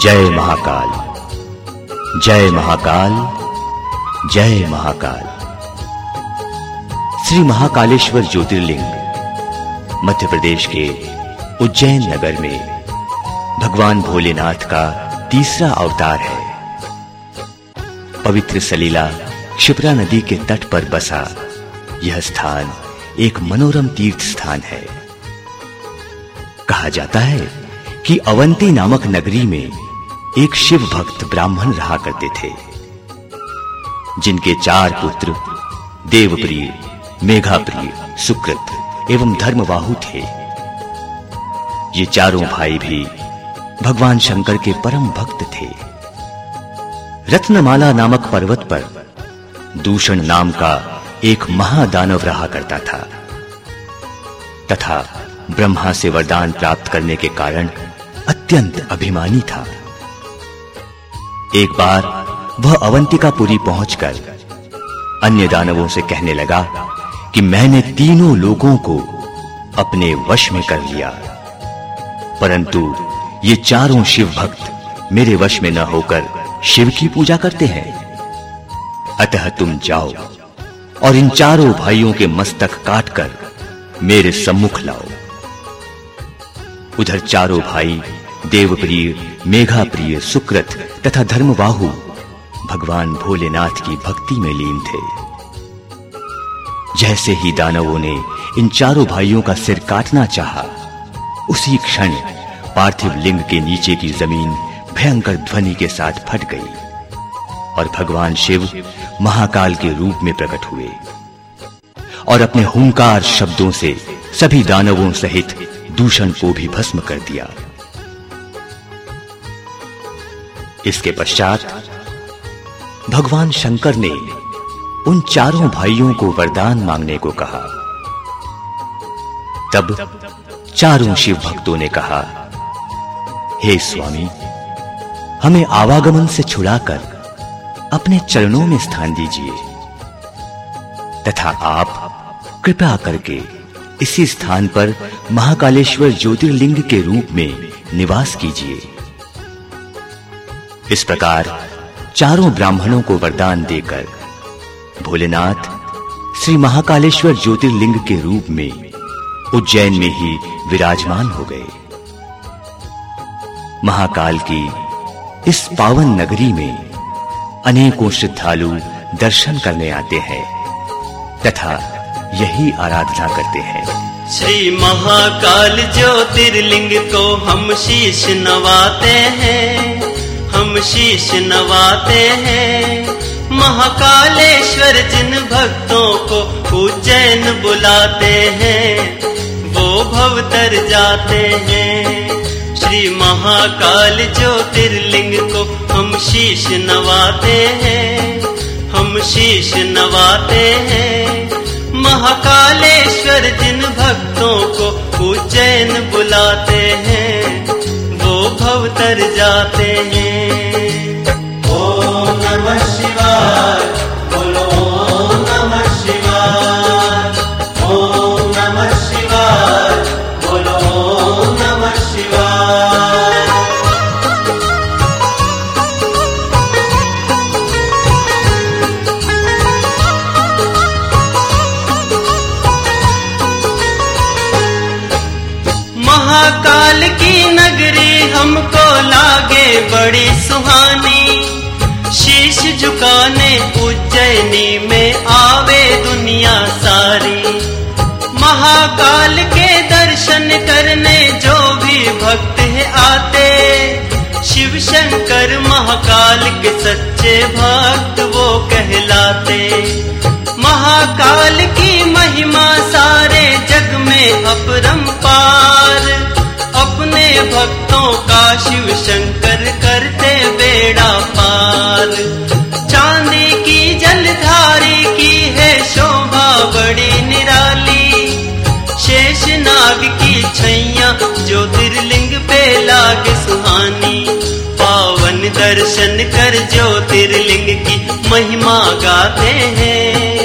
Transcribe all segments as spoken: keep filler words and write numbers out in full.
जय महाकाल, जय महाकाल, जय महाकाल। श्री महाकालेश्वर ज्योतिर्लिंग मध्य प्रदेश के उज्जैन नगर में भगवान भोलेनाथ का तीसरा अवतार है। पवित्र सलीला क्षिप्रा नदी के तट पर बसा यह स्थान एक मनोरम तीर्थ स्थान है। कहा जाता है कि अवंती नामक नगरी में एक शिव भक्त ब्राह्मण रहा करते थे, जिनके चार पुत्र देवप्रिय, मेघाप्रिय, सुकृत एवं धर्मबाहु थे। ये चारों भाई भी भगवान शंकर के परम भक्त थे। रत्नमाला नामक पर्वत पर दूषण नाम का एक महादानव रहा करता था तथा ब्रह्मा से वरदान प्राप्त करने के कारण अत्यंत अभिमानी था। एक बार वह अवंतिकापुरी पहुंचकर अन्य दानवों से कहने लगा कि मैंने तीनों लोगों को अपने वश में कर लिया, परंतु ये चारों शिव भक्त मेरे वश में न होकर शिव की पूजा करते हैं। अतः तुम जाओ और इन चारों भाइयों के मस्तक काटकर मेरे सम्मुख लाओ। उधर चारों भाई देवप्रिय, मेघाप्रिय, सुकृत तथा धर्मबाहु भगवान भोलेनाथ की भक्ति में लीन थे। जैसे ही दानवों ने इन चारों भाइयों का सिर काटना चाहा, उसी क्षण पार्थिव लिंग के नीचे की जमीन भयंकर ध्वनि के साथ फट गई और भगवान शिव महाकाल के रूप में प्रकट हुए और अपने हुंकार शब्दों से सभी दानवों सहित दूषण को भी भस्म कर दिया। इसके पश्चात भगवान शंकर ने उन चारों भाइयों को वरदान मांगने को कहा। तब चारों शिव भक्तों ने कहा, हे स्वामी, हमें आवागमन से छुड़ाकर अपने चरणों में स्थान दीजिए तथा आप कृपा करके इसी स्थान पर महाकालेश्वर ज्योतिर्लिंग के रूप में निवास कीजिए। इस प्रकार चारों ब्राह्मणों को वरदान देकर भोलेनाथ श्री महाकालेश्वर ज्योतिर्लिंग के रूप में उज्जैन में ही विराजमान हो गए। महाकाल की इस पावन नगरी में अनेकों श्रद्धालु दर्शन करने आते हैं तथा यही आराधना करते हैं। श्री महाकाल ज्योतिर्लिंग को हम शीश नवाते हैं, हम शीश नवाते हैं। महाकालेश्वर जिन भक्तों को उज्जैन बुलाते हैं, वो भवतर जाते हैं। श्री महाकाल ज्योतिर्लिंग को हम शीश नवाते हैं, हम शीश नवाते हैं। महाकालेश्वर जिन भक्तों को उज्जैन बुलाते हैं, वो भवतर जाते हैं। ओम नमः शिवाय, बोलो ओम नमः शिवाय, ओम नमः शिवाय, बोलो ओम नमः शिवाय। महाकाल की नगरी हमको लागे बड़ी सुहानी, शीश झुकाने उज्जैनी में आवे दुनिया सारी। महाकाल के दर्शन करने जो भी भक्त है आते, शिव शंकर महाकाल के सच्चे भक्त वो कहलाते। महाकाल की महिमा सारे जग में अपरंपार, अपने भक्तों का शिव शंकर करते बेड़ा पार। चांदी की जलधारी की है शोभा बड़ी निराली, शेष नाग की छैया ज्योतिर्लिंग पे लागे सुहानी। पावन दर्शन कर ज्योतिर्लिंग की महिमा गाते हैं।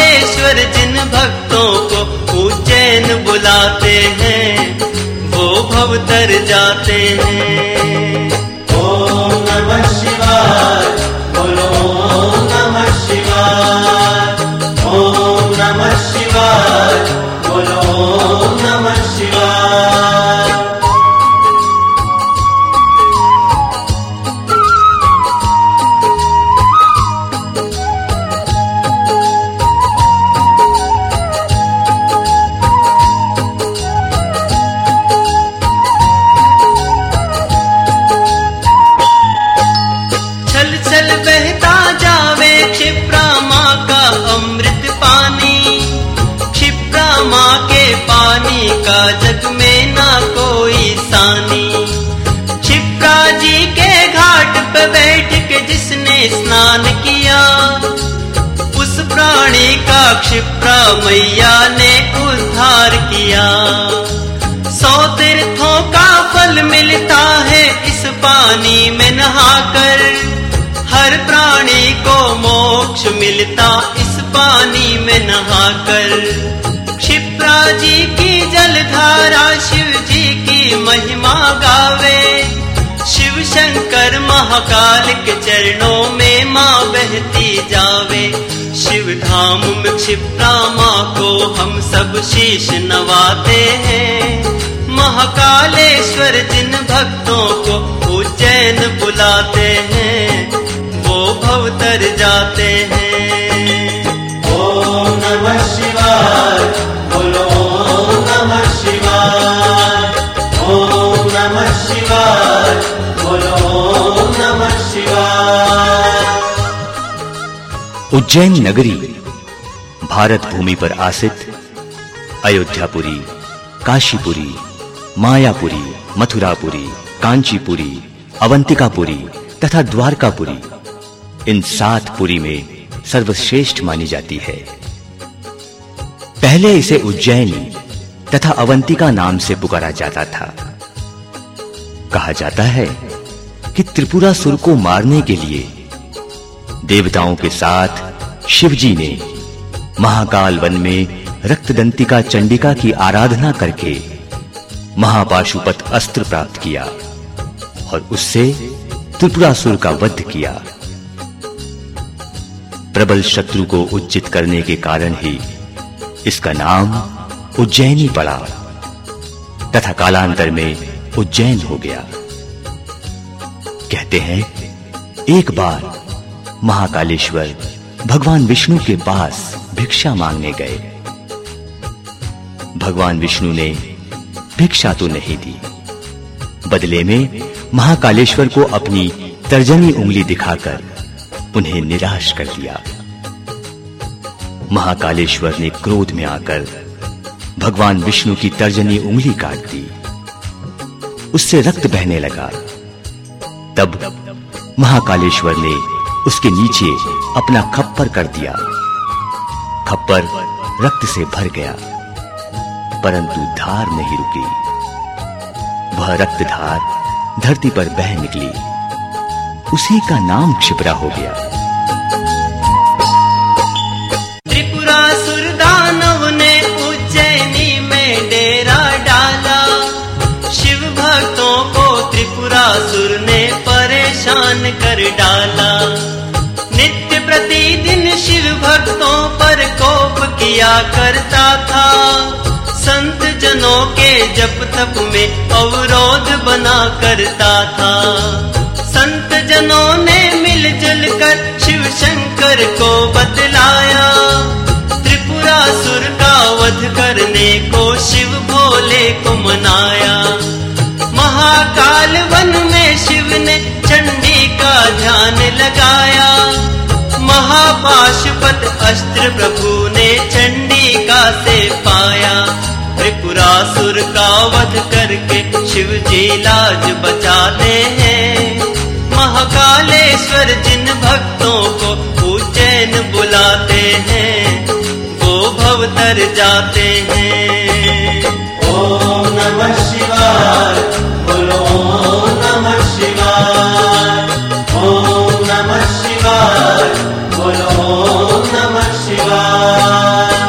महाकालेश्वर जिन भक्तों को उज्जैन बुलाते हैं, वो भवतर जाते हैं। ओम नमः शिवाय, बोलो ओम नमः शिवाय, ओम नमः शिवाय, बोलो ओम नमः शिवाय। का जग में ना कोई सानी। क्षिप्रा जी के घाट पे बैठ के जिसने स्नान किया, उस प्राणी का क्षिप्रा मैया ने उद्धार किया। सौ तीर्थों का फल मिलता है इस पानी में नहाकर, हर प्राणी को मोक्ष मिलता इस पानी में नहाकर। क्षिप्रा जी की जलधारा शिव जी की महिमा गावे, शिव शंकर महाकाल के चरणों में माँ बहती जावे। शिव धाम में क्षिप्रा माँ को हम सब शीश नवाते हैं। महाकालेश्वर जिन भक्तों को उज्जैन बुलाते हैं, वो भवतर जाते हैं। ओम नमः शिवाय, बोलो ओम नमः शिवाय, ओम नमः शिवाय, बोलो ओम नमः शिवाय। उज्जैन नगरी भारत भूमि पर आसित अयोध्यापुरी, काशीपुरी, मायापुरी, मथुरापुरी, कांचीपुरी, अवंतिकापुरी तथा द्वारकापुरी, इन सात पुरी में सर्वश्रेष्ठ मानी जाती है। पहले इसे उज्जैनी तथा अवंतिका नाम से पुकारा जाता था। कहा जाता है कि त्रिपुरासुर को मारने के लिए देवताओं के साथ शिवजी ने महाकाल वन में रक्तदंतिका चंडिका की आराधना करके महापाशुपत अस्त्र प्राप्त किया और उससे त्रिपुरासुर का वध किया। प्रबल शत्रु को उज्जित करने के कारण ही इसका नाम उज्जैनी पड़ा तथा कालांतर में उज्जैन हो गया। कहते हैं एक बार महाकालेश्वर भगवान विष्णु के पास भिक्षा मांगने गए। भगवान विष्णु ने भिक्षा तो नहीं दी, बदले में महाकालेश्वर को अपनी तर्जनी उंगली दिखाकर उन्हें निराश कर दिया। महाकालेश्वर ने क्रोध में आकर भगवान विष्णु की तर्जनी उंगली काट दी, उससे रक्त बहने लगा। तब महाकालेश्वर ने उसके नीचे अपना खप्पर कर दिया। खप्पर रक्त से भर गया, परंतु धार नहीं रुकी। वह रक्तधार धरती पर बह निकली, उसी का नाम क्षिप्रा हो गया। त्रिपुरासुर दानव ने उज्जैनी में डेरा डाला, शिव भक्तों को त्रिपुरासुर ने परेशान कर डाला। नित्य प्रतिदिन शिव भक्तों पर कोप किया करता था, संत जनों के जप तप में अवरोध बना करता था। संत जनों ने मिलजुल कर शिव शंकर को बतलाया, त्रिपुरासुर का वध करने को शिव भोले को मनाया। महाकाल वन में शिव ने चंडी का ध्यान लगाया, महापाशुपत अस्त्र प्रभु ने चंडिका से पाया। त्रिपुरासुर का वध करके शिव जी लाज बचाते हैं। महाकालेश्वर जिन भक्तों को उज्जैन बुलाते हैं, वो भवतर जाते हैं। ओम नमः शिवाय, बोलो ओम नमः शिवाय, ओम नमः शिवाय, बोलो ओम नमः शिवाय।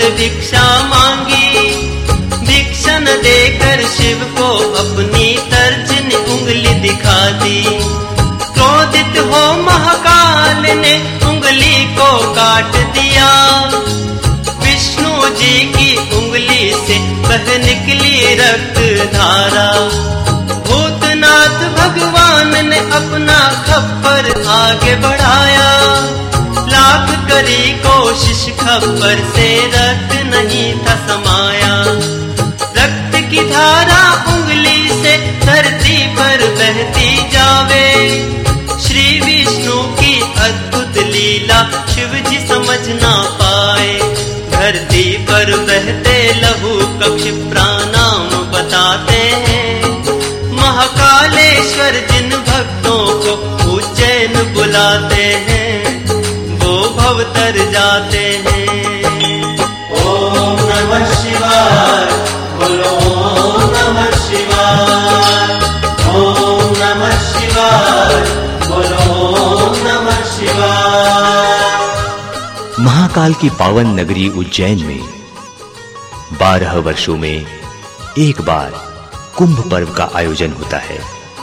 से भिक्षा मांगी। भिक्षा न देकर शिव को अपनी तर्जनी उंगली दिखा दी। क्रोधित हो महाकाल ने उंगली को काट दिया। विष्णु जी की उंगली से बह निकली रक्त धारा। भूतनाथ भगवान ने अपना खप्पर आगे बढ़ाया। लाख करी कोशिश खप्पर से रक्त नहीं था समाया। रक्त की धारा उंगली से धरती पर बहती जावे। श्री विष्णु की अद्भुत लीला शिव जी समझ ना पाए। धरती पर बहते लहू का क्षिप्रा नाम बताते हैं। महाकालेश्वर जिन भक्तों को उज्जैन बुलाते हैं, वो भवतर जाते हैं। ओम नमः शिवाय, बोलो ओम नमः शिवाय। ओम नमः शिवाय, बोलो ओम नमः शिवाय। महाकाल की पावन नगरी उज्जैन में बारह वर्षों में एक बार कुंभ पर्व का आयोजन होता है।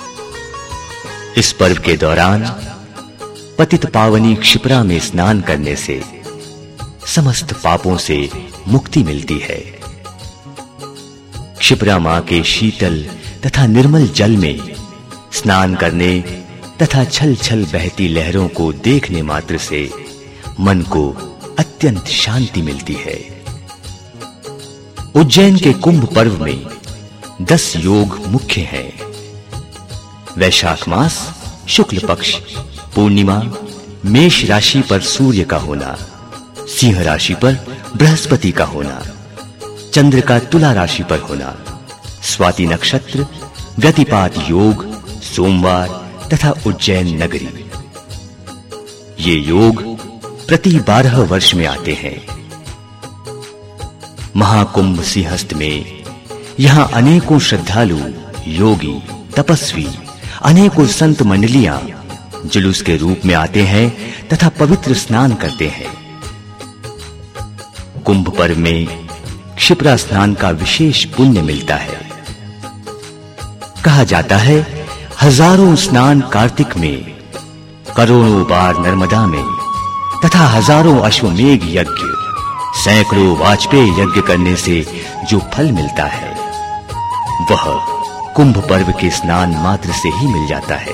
इस पर्व के दौरान पतित पावनी क्षिप्रा में स्नान करने से समस्त पापों से मुक्ति मिलती है। क्षिप्रा मां के शीतल तथा निर्मल जल में स्नान करने तथा छल छल बहती लहरों को देखने मात्र से मन को अत्यंत शांति मिलती है। उज्जैन के कुंभ पर्व में दस योग मुख्य हैं। वैशाख मास शुक्ल पक्ष पूर्णिमा मेष राशि पर सूर्य का होना, सिंह राशि पर बृहस्पति का होना, चंद्र का तुला राशि पर होना, स्वाति नक्षत्र, व्यतिपात योग, सोमवार तथा उज्जैन नगरी। ये योग प्रति बारह वर्ष में आते हैं। महाकुंभ सिंहस्थ में यहां अनेकों श्रद्धालु, योगी, तपस्वी, अनेकों संत मंडलियां जुलूस के रूप में आते हैं तथा पवित्र स्नान करते हैं। कुंभ पर्व में क्षिप्रा स्नान का विशेष पुण्य मिलता है। कहा जाता है हजारों स्नान कार्तिक में, करोड़ों बार नर्मदा में तथा हजारों अश्वमेघ यज्ञ, सैकड़ों वाजपेय यज्ञ करने से जो फल मिलता है वह कुंभ पर्व के स्नान मात्र से ही मिल जाता है।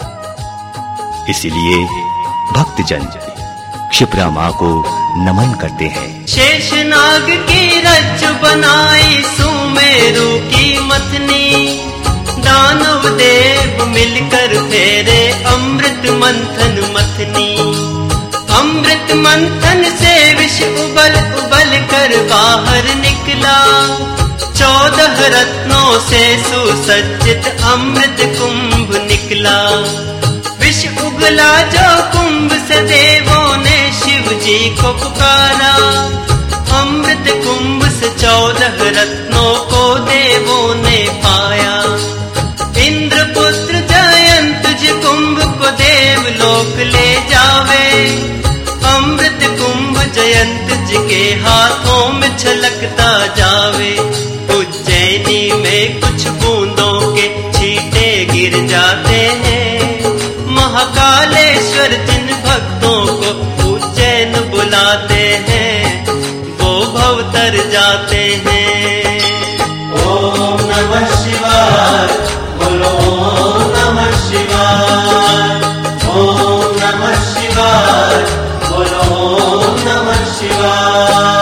इसलिए भक्तजन क्षिप्रा मां को नमन करते हैं। शेषनाग की रज्जु बनाई सुमेरु की मथनी। दानव देव मिलकर फेरे अमृत मंथन मथनी। अमृत मंथन से विष उबल उबल कर बाहर निकला। चौदह रत्नों से सुसज्जित अमृत कुंभ निकला। विष उगला जो कुंभ से देवों ने शिव जी को पुकारा। अमृत कुंभ से चौदह रत्नों को देवों ने पाया। इंद्रपुत्र जयंत जी कुंभ को देवलोक ले जावे। अमृत कुंभ जयंत जी के हाथों में छलकता जावे। उज्जैनी में कुछ बूंदों के छींटे गिर जाते हैं। महाकालेश्वर जिन भक्तों को उज्जैन बुलाते हैं, वो भवतर जाते हैं। ओम नमः शिवाय, बोलो ओम नमः शिवाय। ओम नमः शिवाय, बोलो ओम नमः शिवाय।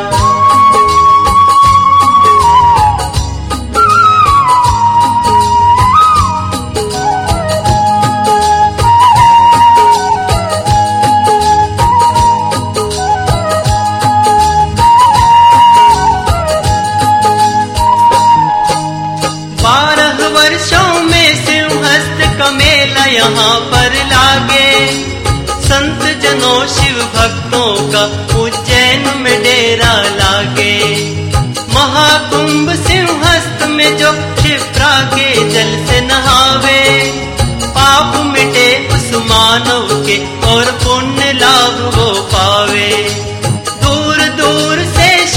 यहाँ पर लागे संत जनों शिव भक्तों का उज्जैन में डेरा लागे। महाकुंभ सिंहस्थ में जो क्षिप्रा के जल से नहावे, पाप मिटे उस मानव के और पुण्य लाभ वो पावे। दूर दूर से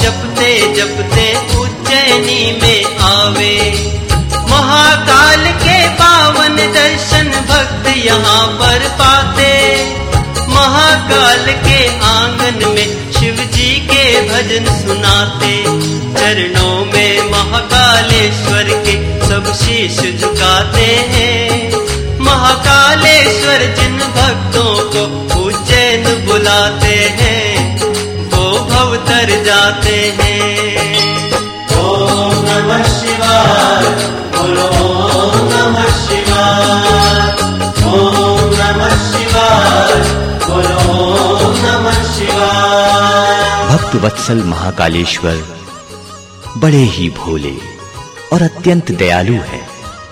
जपते जपते उज्जैनी में आवे। महाकाल के पावन दर्शन भक्त यहाँ पर पाते। महाकाल के आंगन में शिव जी के भजन सुनाते। चरणों में महाकालेश्वर के सब शीश झुकाते हैं। महाकालेश्वर जिन भक्तों को उज्जैन बुलाते हैं, वो भव तर जाते हैं। ओम नमः शिवाय, बोलो ओम नमः शिवाय। ओम नमः शिवाय, बोलो ओम नमः शिवाय। भक्त वत्सल महाकालेश्वर बड़े ही भोले और अत्यंत दयालु हैं।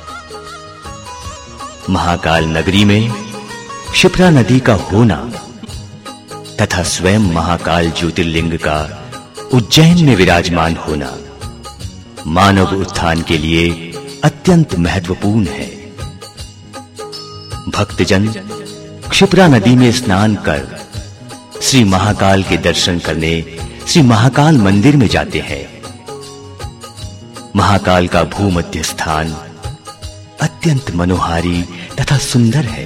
महाकाल नगरी में क्षिप्रा नदी का होना तथा स्वयं महाकाल ज्योतिर्लिंग का उज्जैन में विराजमान होना मानव उत्थान के लिए अत्यंत महत्वपूर्ण है। भक्तजन क्षिप्रा नदी में स्नान कर श्री महाकाल के दर्शन करने श्री महाकाल मंदिर में जाते हैं। महाकाल का भूमध्य स्थान अत्यंत मनोहारी तथा सुंदर है।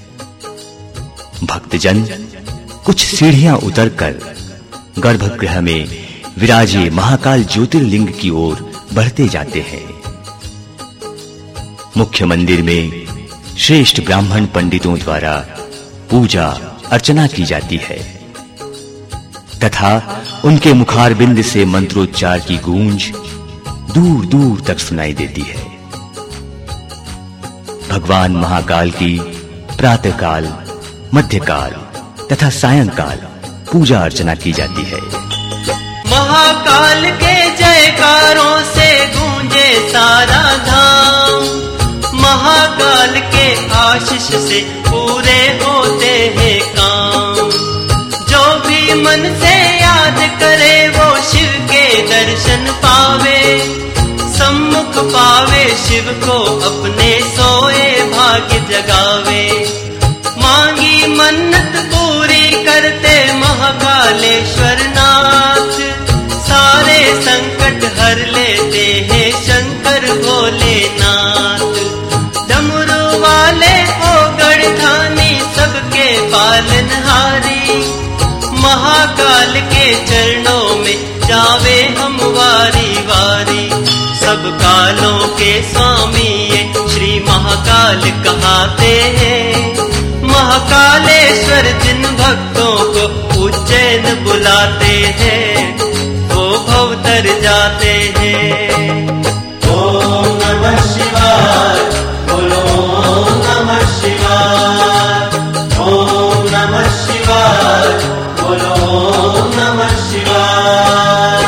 भक्तजन कुछ सीढ़ियां उतरकर गर्भगृह में विराजे महाकाल ज्योतिर्लिंग की ओर बढ़ते जाते हैं। मुख्य मंदिर में श्रेष्ठ ब्राह्मण पंडितों द्वारा पूजा अर्चना की जाती है तथा उनके मुखारबिंद से मंत्रोच्चार की गूंज दूर दूर तक सुनाई देती है। भगवान महाकाल की प्रातःकाल, मध्यकाल तथा सायंकाल पूजा अर्चना की जाती है। महाकाल के जयकारों से गूंजे सारा धाम। महाकाल के आशीष से पूरे होते हैं काम। जो भी मन से याद करे वो शिव के दर्शन पावे। सम्मुख पावे शिव को अपने सोए भाग्य जगावे। मांगी मन्नत पूरी करते महाकालेश्वर नाथ। सारे संकट हर लेते हैं शंकर भोलेनाथ। डमरू वाले ओ गढ़धानी सबके पालनहारी। महाकाल के चरणों में जावे हम वारी वारी। सब कालों के स्वामी ये श्री महाकाल कहाते हैं। महाकालेश्वर जिन भक्तों को उज्जैन बुलाते हैं, वो भव तर जाते हैं। ओम नमः शिवाय, बोलो ओम नमः शिवाय। ओम नमः शिवाय, बोलो ओम नमः शिवाय।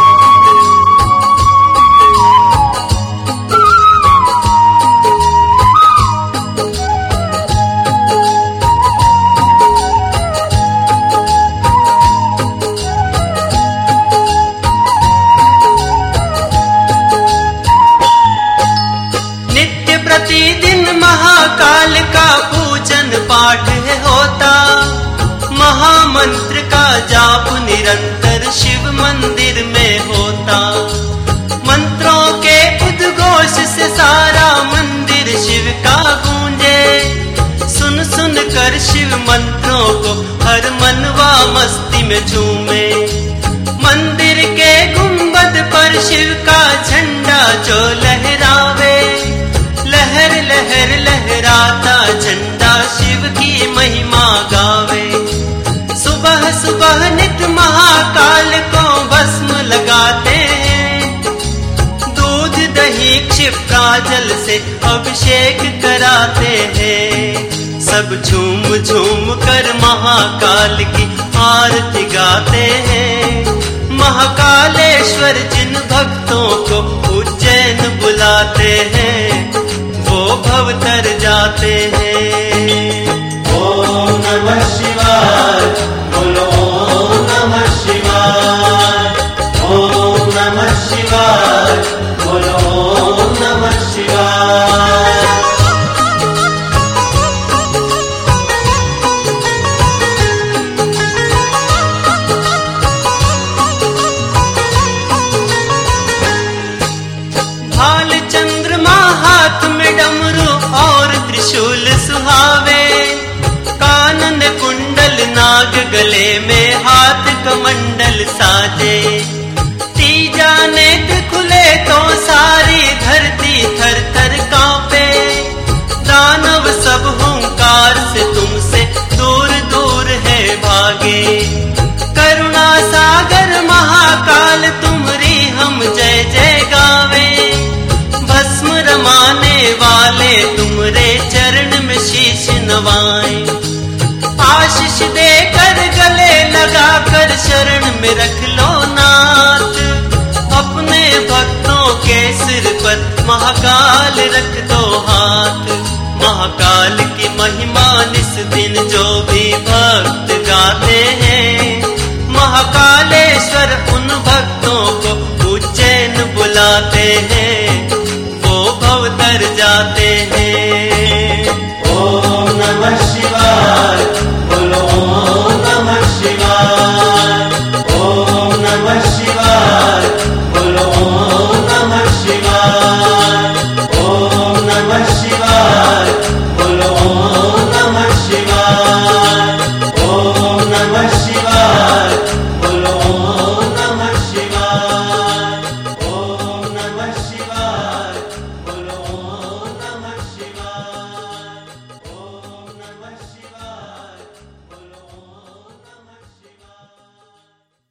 प्रतिदिन महाकाल का पूजन पाठ है होता। महामंत्र का जाप निरंतर शिव मंदिर में होता। मंत्रों के उद्घोष से सारा मंदिर शिव का गूंजे। सुन सुन कर शिव मंत्रों को हर मनवा मस्ती में झूमे। मंदिर के गुंबद पर शिव का झंडा जो लहरावे। लहर लहर लहराता झंडा शिव की महिमा गावे। सुबह सुबह नित महाकाल को भस्म लगाते हैं। दूध दही क्षिप्रा जल से अभिषेक कराते हैं। सब झूम झूम कर महाकाल की आरती गाते हैं। महाकालेश्वर जिन भक्तों को उज्जैन बुलाते हैं, वो भव तर जाते हैं। ओम नमः शिवाय, बोलो ओम नमः शिवाय। ओम नमः शिवाय, बोलो ओम नमः शिवाय। गले में हाथ कमंडल साजे। तीजा नेत्र खुले तो सारी धरती थर थर कांपे। दानव सब हुंकार से तुमसे दूर दूर है भागे। करुणा सागर महाकाल तुम्हारी हम जय जय गावे। भस्म रमाने वाले तुम्हारे चरण में शीश नवाएं। आशीष देकर गले लगाकर शरण में रख लो नाथ। अपने भक्तों के सिर पर महाकाल रख दो हाथ। महाकाल की महिमा निस दिन जो भी भक्त गाते हैं। महाकालेश्वर उन भक्तों को उज्जैन बुलाते हैं।